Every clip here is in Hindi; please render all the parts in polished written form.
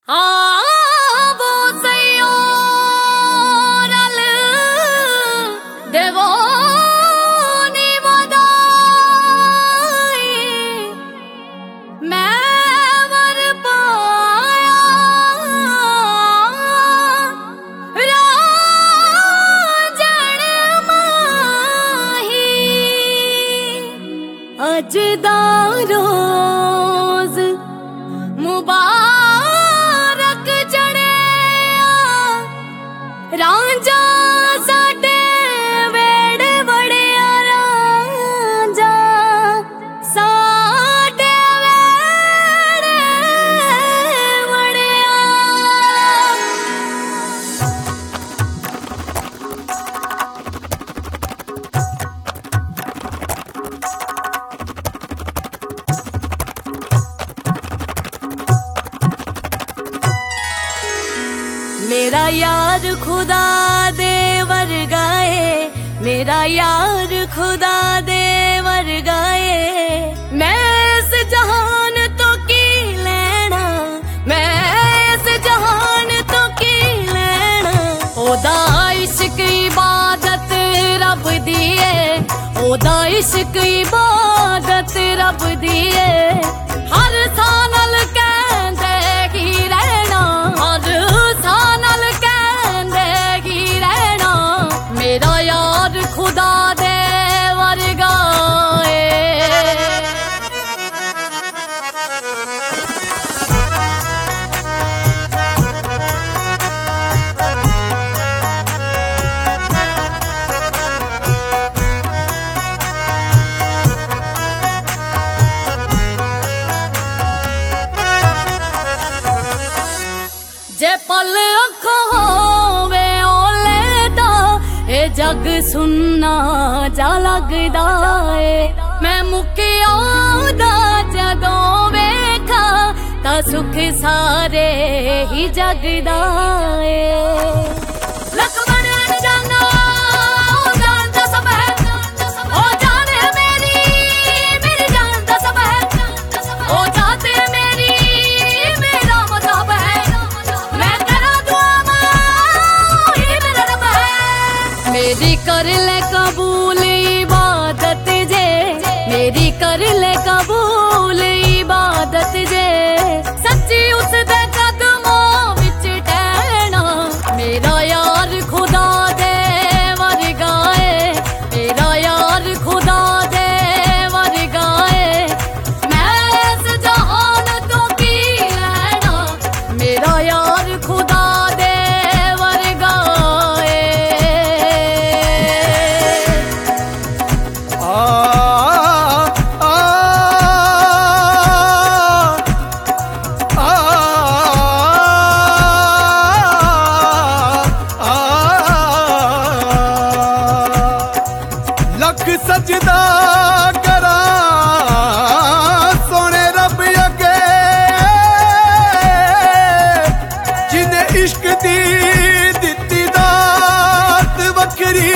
वो सैयो रल देवो नी वदाई मैं वर पाया राजन माही अज दा रोज मुबारक रांझा साडे वेड़े वड़िया रांझा साडे वेड़े वड़िया। मेरा यार खुदा दे वर्गाए, मेरा यार खुदा दे वर्गाए, मैं इस जहान तो की लेना, मैं इस जहान तो की लेना। ओदा इश्क इबादत रब दिए, ओदा इश्क इबादत रब दिए। हर सानल कहंदे ही रहना, हर सानल कहंदे ही रहना। मेरा यार खुदा दे वर्गा जे पल अखो होवे ओले दा ए जग सुनना जा लगदा ए। मैं मुकिया दा जदों वेखा ता सुख सारे ही जगदा ए। मेरी कर ले कबूल इबादत जे, मेरी कर ले कबूल इबादत जे। सच्ची उस दे कदमों विच टहना। मेरा यार खुदा दे वर्गा ए, मेरा यार खुदा दे वर्गा ए। मैं इस जहान तो की लेना, मेरा यार खुदा दे वर्गा ए। लख सजदा करा सोने रब अगे, जिन्हें इश्क दी दित्ती दात वखरी।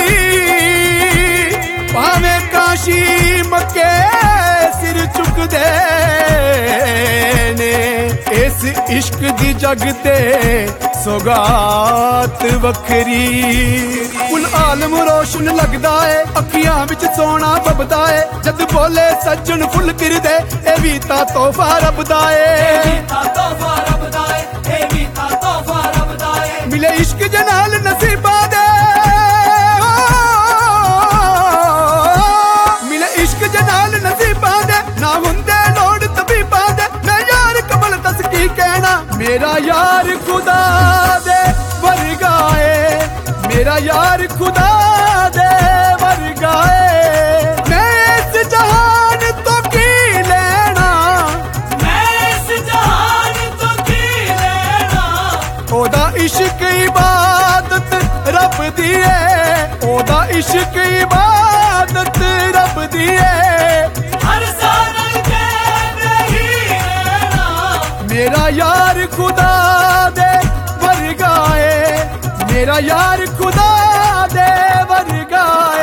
भावें काशी मक्के सिर चुकदे ने, इस इश्क दी जगते सौगात वखरी। कुल आलम रोशन लगदा है, अखियां विच सोना बबदा है। जद बोले सज्जन फुल किरदे, ए भी ता तोहफा रब दा है। मिले इश्क जनाल नसीबा दे, मिले इश्क जनाल नसीबा दे। ना हुंदे लोड़ तबीबा दे, मैं यार कबल दस की कहना। मेरा यार खुदा दे वर्गा ए, मेरा यार खुदा दे वर्गा ए। मैं इस जहान तो की लेना, मैं इस जहान तो की लेना। ओदा इश्क इबादत रब दिए, ओदा इश्क इबादत रब दिए। हर सानल कहंदे ही रहना, मेरा यार खुदा दे वर्गा ए, मेरा यार खुदा दे वर्गा।